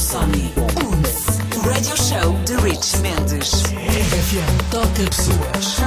Sony. O radio show de Rich Mendes. FM toca pessoas.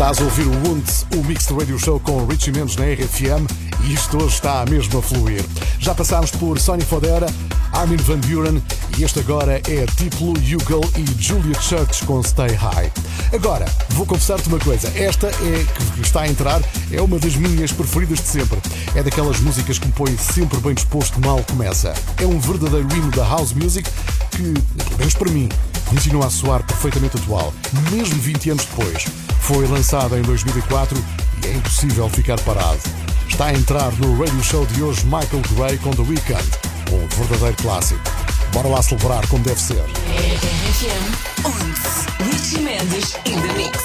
Estás a ouvir o Wound, o Mixed Radio Show com Richie Mendes na RFM, e isto hoje está mesmo a fluir. Já passámos por Sonny Fodera, Armin van Buuren e este agora é Diplo, Hugo e Julia Church com Stay High. Agora, vou confessar-te uma coisa, esta que está a entrar é uma das minhas preferidas de sempre. É daquelas músicas que me põe sempre bem disposto mal começa. É um verdadeiro hino da house music que, pelo menos para mim, continua a soar perfeitamente atual, mesmo 20 anos depois. Foi lançada em 2004 e é impossível ficar parado. Está a entrar no radio show de hoje Michael Gray com The Weeknd, um verdadeiro clássico. Bora lá celebrar como deve ser. RFM und Richie Mendes in the mix.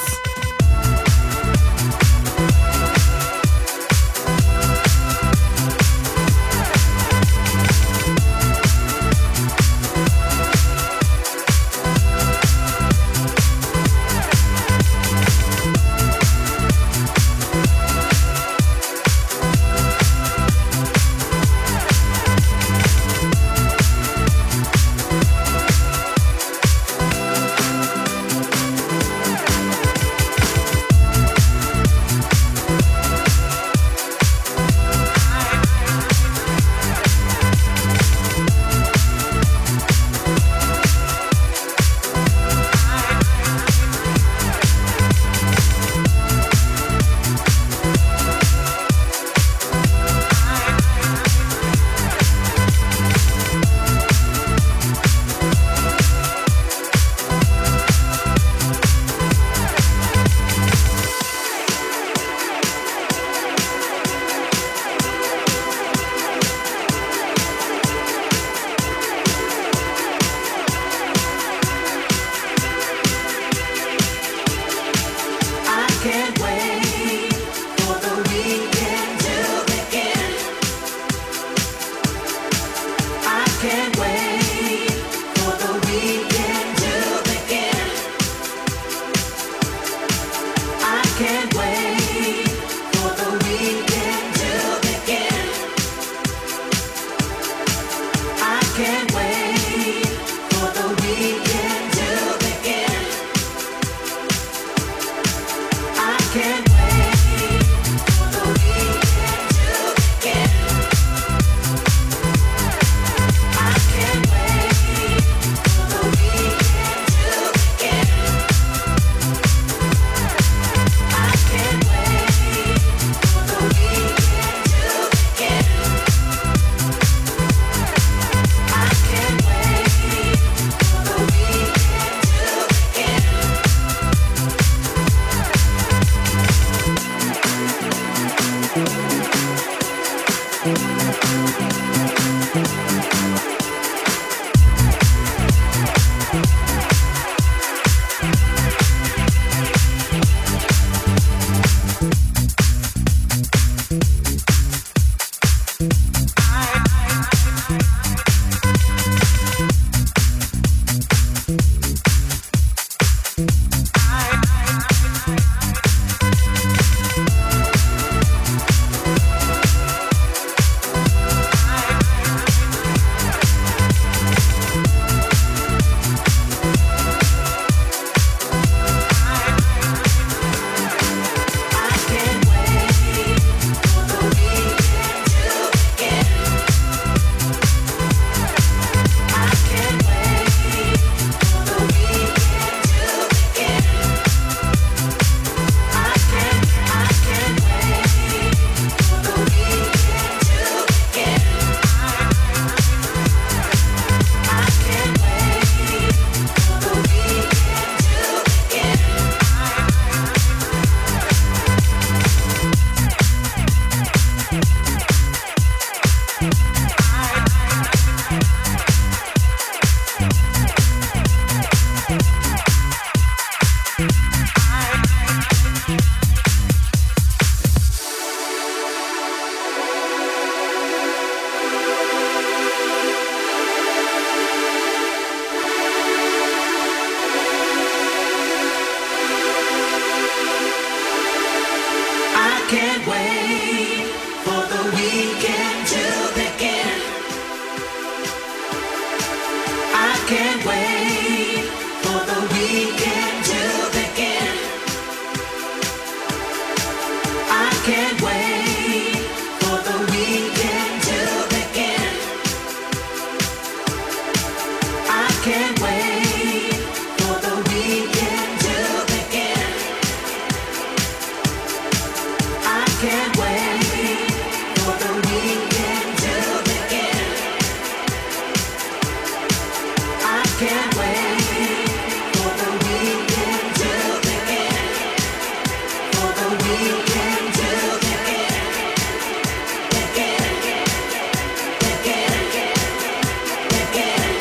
can't wait for the weekend to begin. I can't wait for the weekend to begin. can't wait for the weekend to begin. I can't wait for the weekend to begin. I can't wait for the weekend to begin. For the weekend to begin. Begin. Begin. Begin.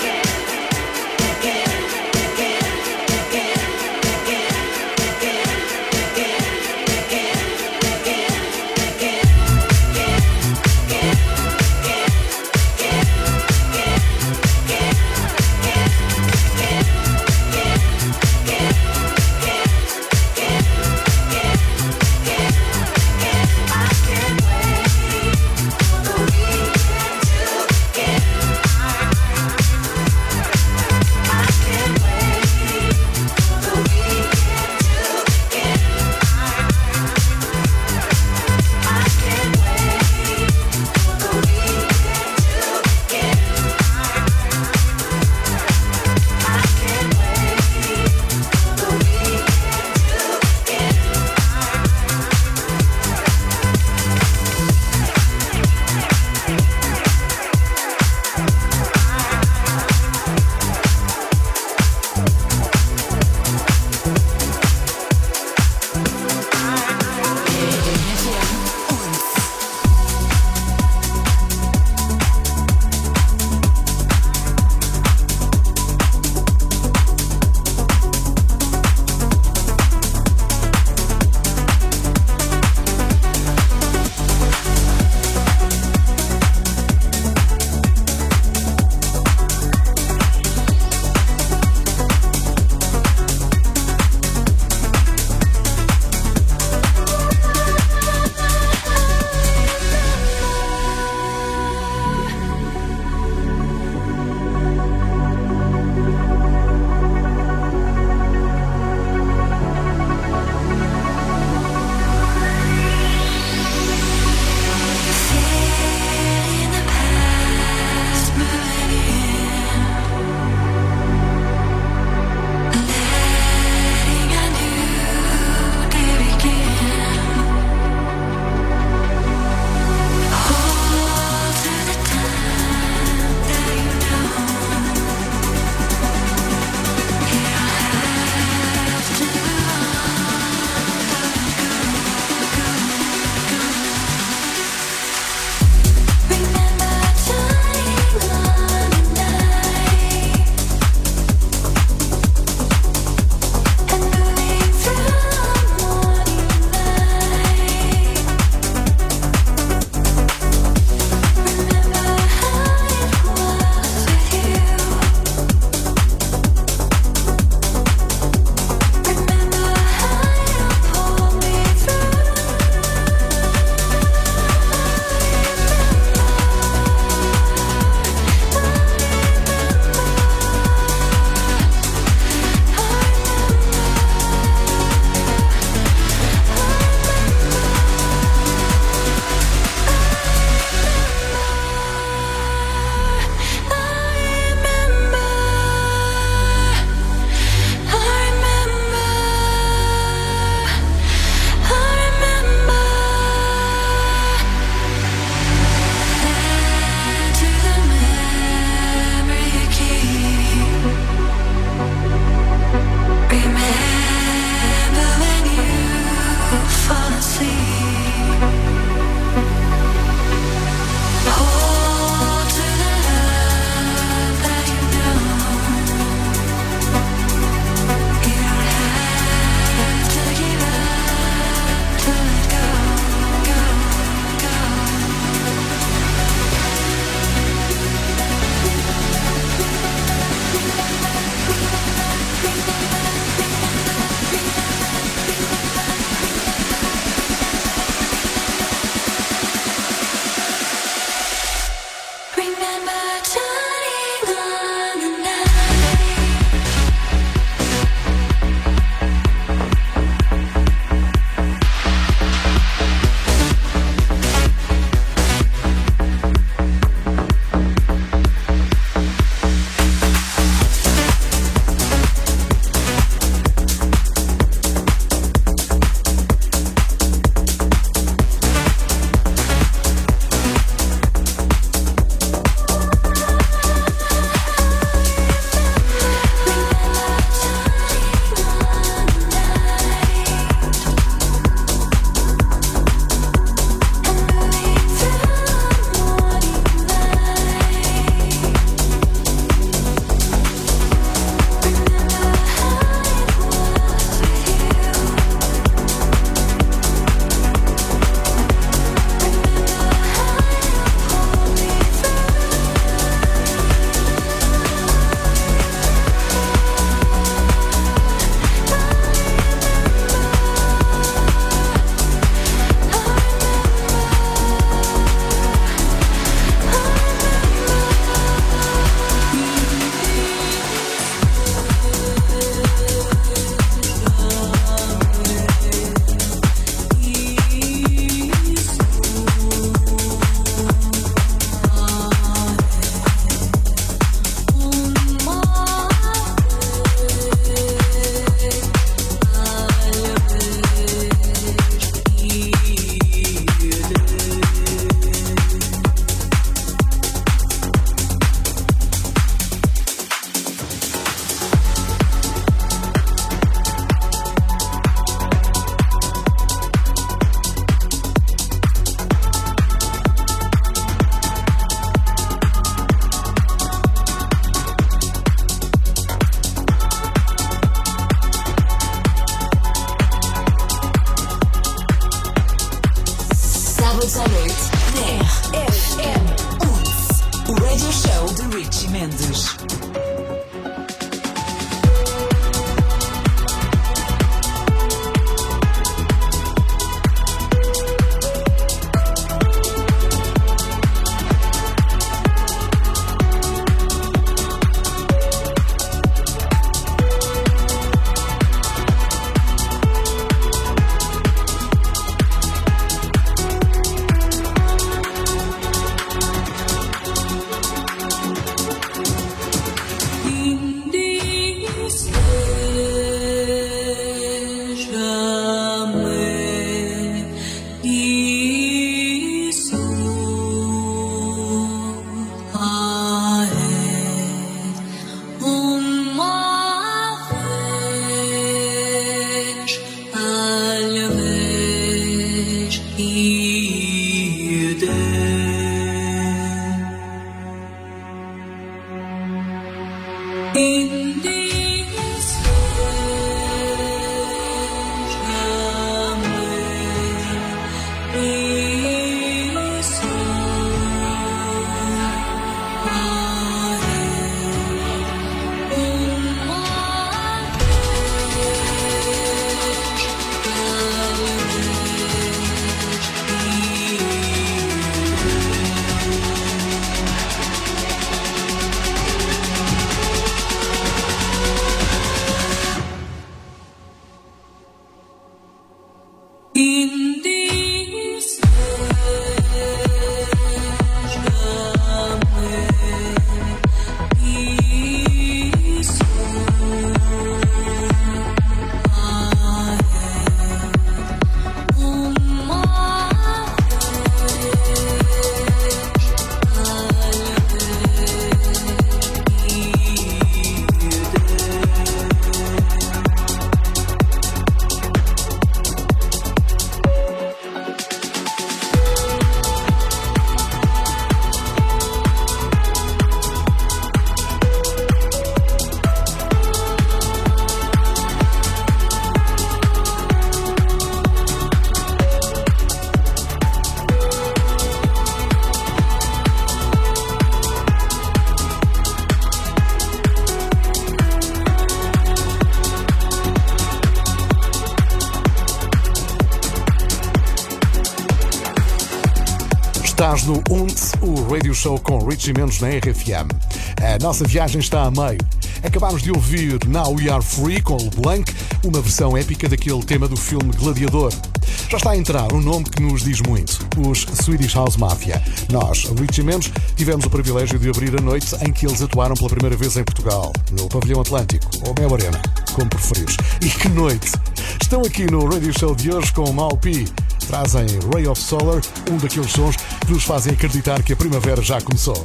Estás no UNT, o Radio Show com Richie Mendes na RFM. A nossa viagem está a meio. Acabámos de ouvir Now We Are Free com LeBlanc, uma versão épica daquele tema do filme Gladiador. Já está a entrar um nome que nos diz muito, os Swedish House Mafia. Nós, Richie Mendes, tivemos o privilégio de abrir a noite em que eles atuaram pela primeira vez em Portugal, no Pavilhão Atlântico, ou Mel Arena, como preferires. E que noite! Estão aqui no Radio Show de hoje com o Malpi. Trazem Ray of Solar, um daqueles sons que nos fazem acreditar que a primavera já começou.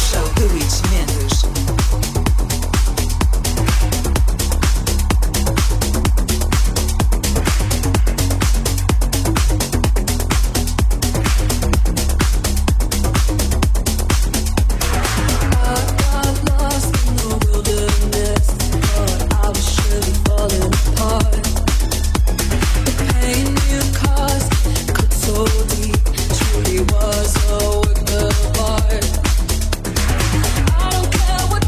Show de Rich Mendes. Was a work of art. I don't care what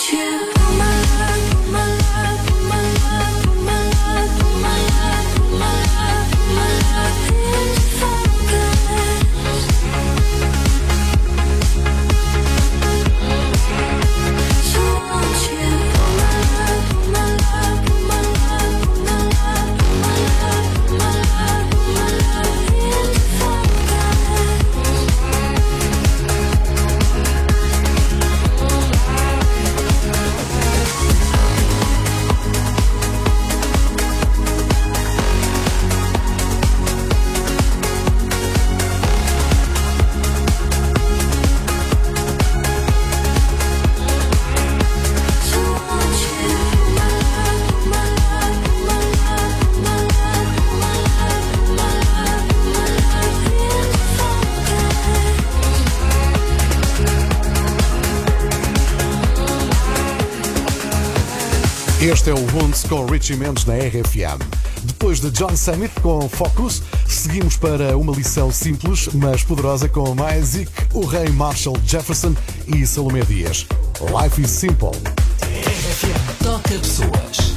Este é o Wounds com Richie Mendes na RFM. Depois de John Summit com Focus, seguimos para uma lição simples, mas poderosa com Maisic, o rei Marshall Jefferson e Salomé Dias. Life is Simple. RFM toca pessoas.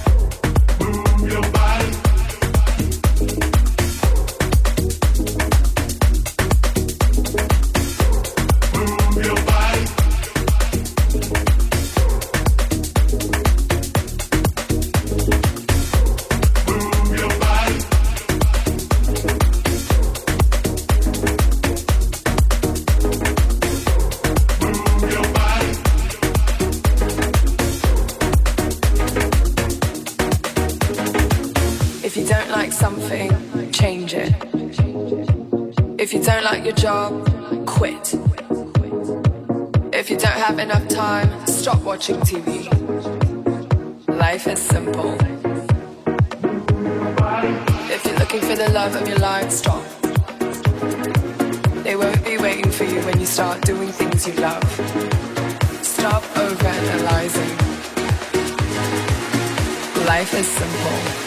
If you don't like your job, quit. If you don't have enough time, stop watching TV. Life is simple. If you're looking for the love of your life, stop. They won't be waiting for you when you start doing things you love. Stop overanalyzing. Life is simple.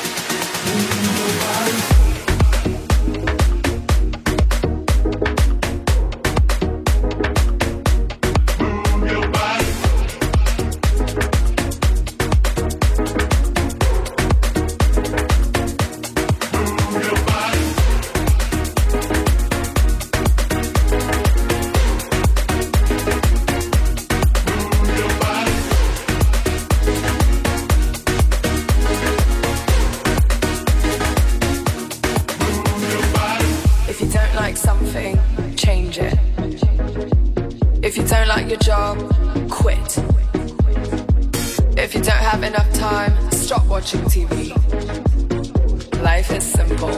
If you don't like your job, quit. If you don't have enough time, stop watching TV. Life is simple.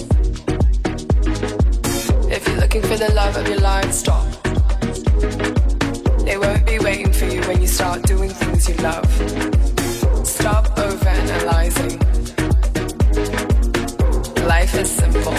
If you're looking for the love of your life, stop. They won't be waiting for you when you start doing things you love. Stop overanalyzing. Life is simple.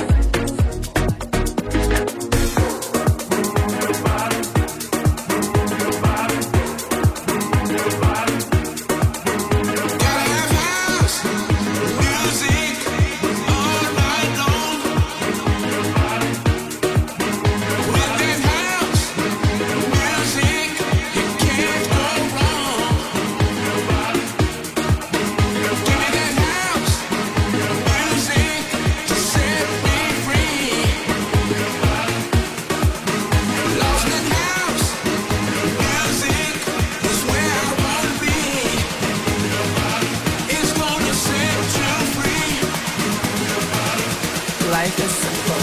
Life is simple.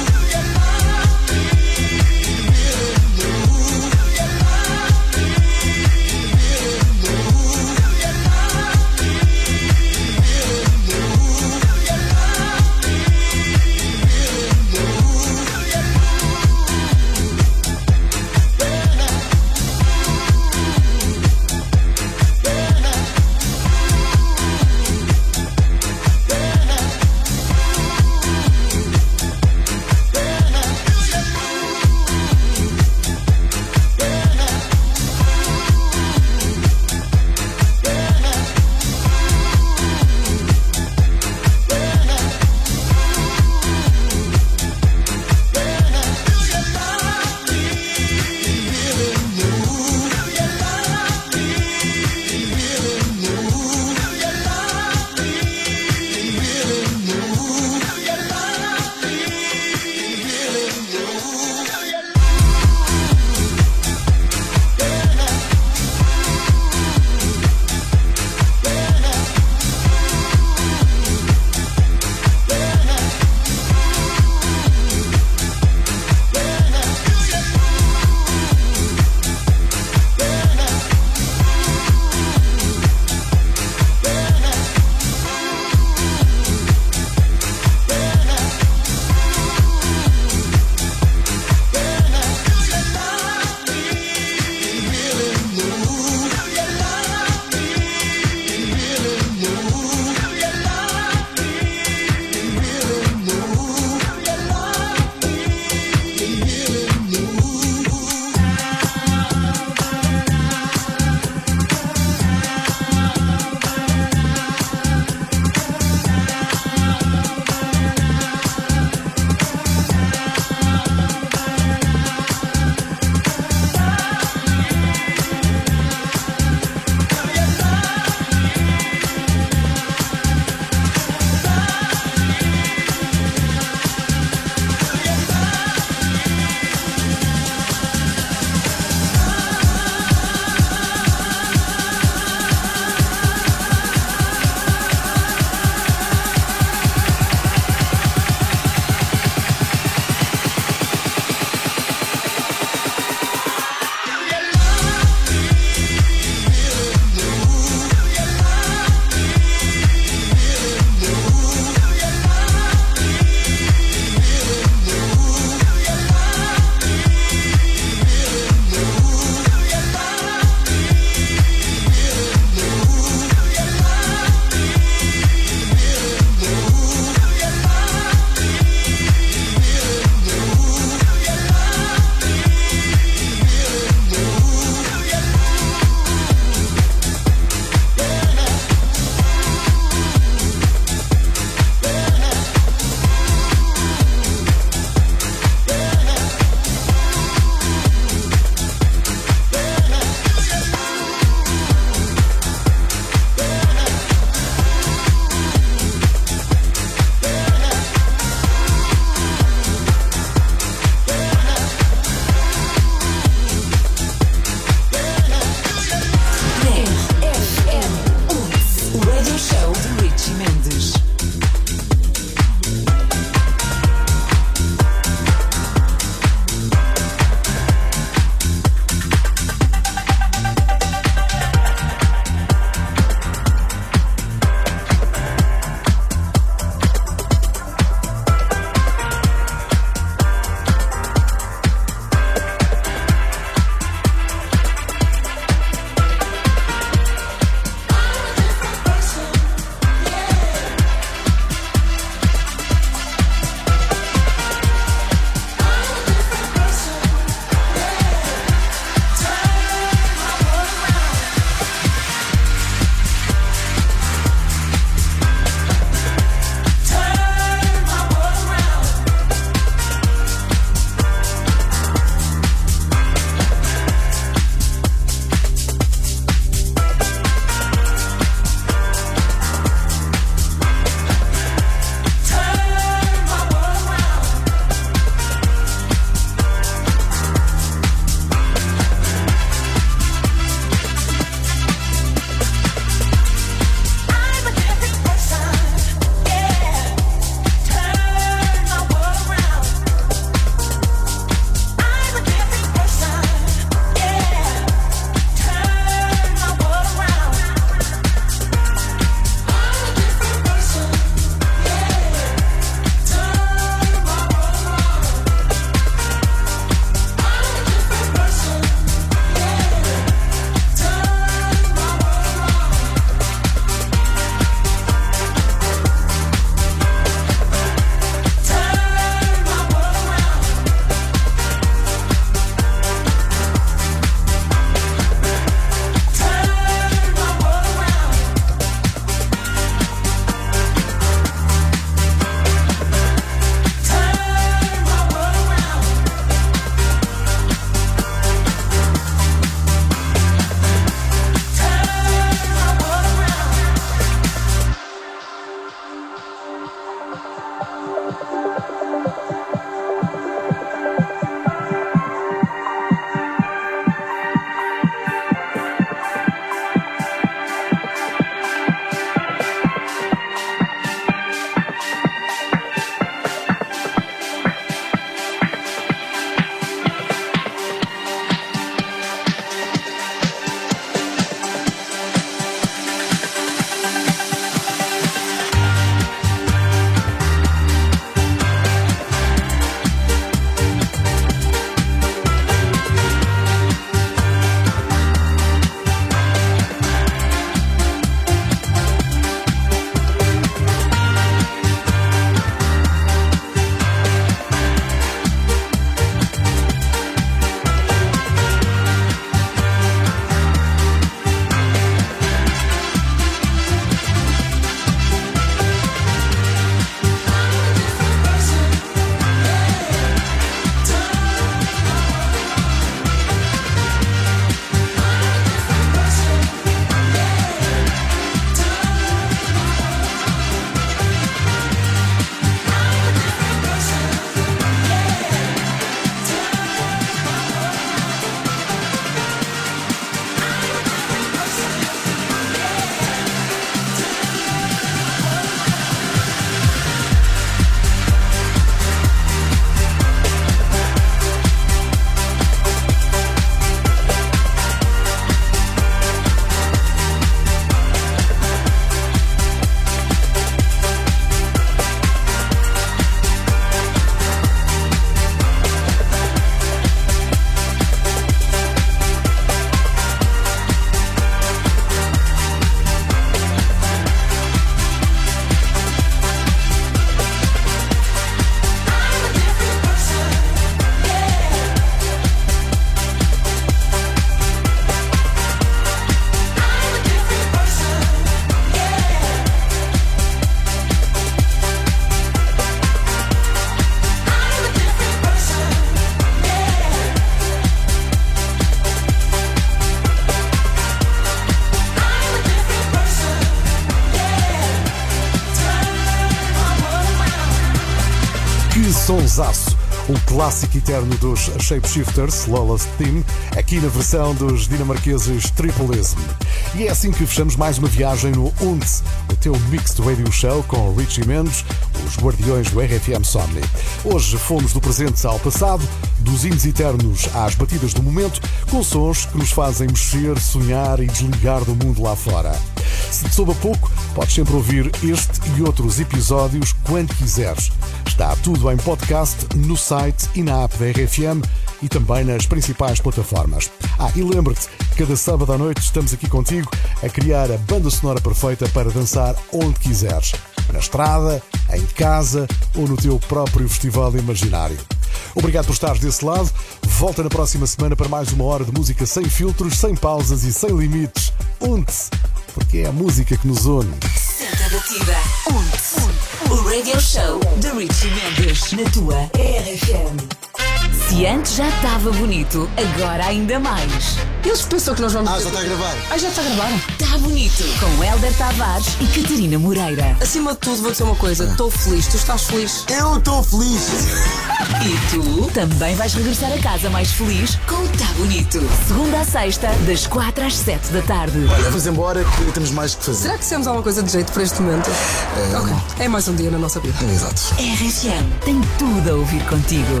temazaço, um clássico eterno dos Shapeshifters, Lawless Team, aqui na versão dos dinamarqueses Tripolism. E é assim que fechamos mais uma viagem no Unts, o teu Mixed Radio Show com Richie Mendes, os guardiões do RFM Somni. Hoje fomos do presente ao passado, dos hinos eternos às batidas do momento, com sons que nos fazem mexer, sonhar e desligar do mundo lá fora. Se te soube a pouco, podes sempre ouvir este e outros episódios quando quiseres. Está tudo em podcast no site e na app da RFM e também nas principais plataformas. E lembra-te, cada sábado à noite estamos aqui contigo a criar a banda sonora perfeita para dançar onde quiseres. Na estrada, em casa ou no teu próprio festival imaginário. Obrigado por estares desse lado. Volta na próxima semana para mais uma hora de música sem filtros, sem pausas e sem limites. Unts, porque é a música que nos une. Santa Batida. Unts. O Radio Show de Richie Mendes na tua RFM. Se antes já estava bonito, agora ainda mais. Eles pensam que nós vamos... já está a gravar. Já está a gravar? Está bonito. Com Hélder Tavares e Catarina Moreira. Acima de tudo, vou dizer uma coisa. Estou feliz. Tu estás feliz? Eu estou feliz. E tu também vais regressar a casa mais feliz com o Tá Bonito. Segunda a sexta, das 4 às 7 da tarde. Olha, vamos embora que temos mais que fazer. Será que fizemos alguma coisa de jeito para este momento? Ok. É mais um dia na nossa vida. Exato. RFM tem tudo a ouvir contigo.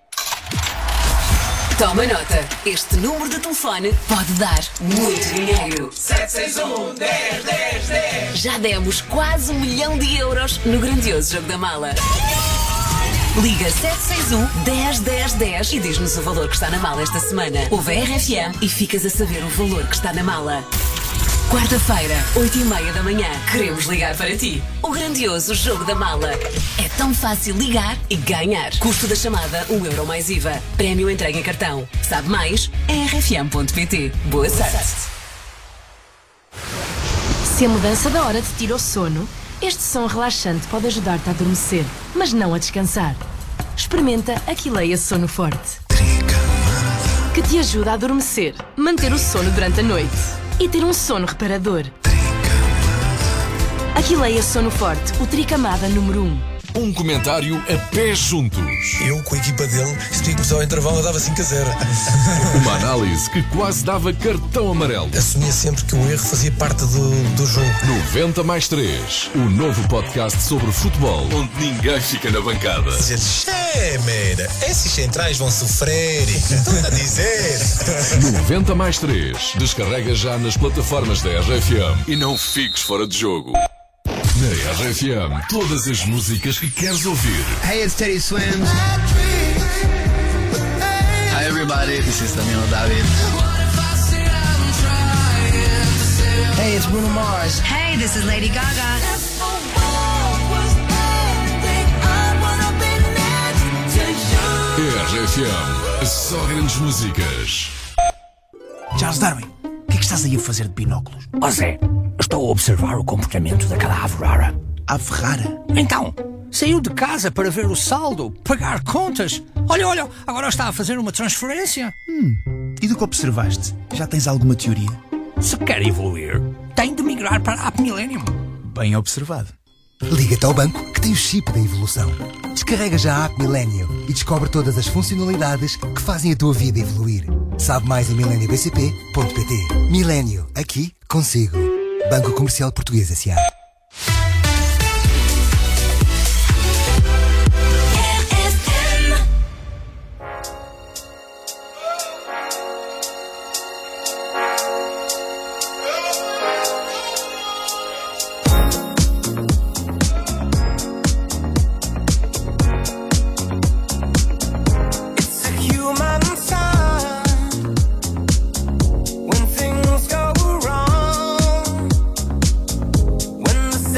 Toma nota, este número de telefone pode dar muito dinheiro. 761-10-10-10. Já demos quase 1 milhão de euros no grandioso Jogo da Mala. Liga 761-10-10-10 e diz-nos o valor que está na mala esta semana. Ouve a RFM e ficas a saber o valor que está na mala. Quarta-feira, 8h30 da manhã, queremos ligar para ti. O grandioso Jogo da Mala. É tão fácil ligar e ganhar. Custo da chamada, 1 euro mais IVA. Prémio entregue em cartão. Sabe mais? É rfm.pt. Boa sorte. Se a mudança da hora te tira o sono, este som relaxante pode ajudar-te a adormecer, mas não a descansar. Experimenta Aquileia Sono Forte, que te ajuda a adormecer, manter o sono durante a noite e ter um sono reparador. Aquileia Sono Forte, o tricamada número 1. Um comentário a pés juntos. Eu, com a equipa dele, se tinha começado ao intervalo, eu dava 5-0. Uma análise que quase dava cartão amarelo. Assumia sempre que o erro fazia parte do jogo. 90+3, o novo podcast sobre futebol, onde ninguém fica na bancada. Mera, esses centrais vão sofrer. Estou a dizer. 90+3, descarrega já nas plataformas da RFM e não fiques fora de jogo. Na RFM, todas as músicas que queres ouvir. Hey, it's Teddy Swims. Hi everybody, this is Daniel David. Hey, it's Bruno Mars. Hey, this is Lady Gaga. RFM, só grandes músicas. Charles Darwin, o que é que estás aí a fazer de binóculos? Ó Zé, estou a observar o comportamento daquela ave rara. Ave rara? Então, saiu de casa para ver o saldo, pagar contas. Olha, agora está a fazer uma transferência. E do que observaste? Já tens alguma teoria? Se quer evoluir, tem de migrar para a App Millennium. Bem observado. Liga-te ao banco que tem o chip da evolução. Descarrega já a App Millennium e descobre todas as funcionalidades que fazem a tua vida evoluir. Sabe mais em mileniobcp.pt. Millennium, aqui consigo. Banco Comercial Português S.A.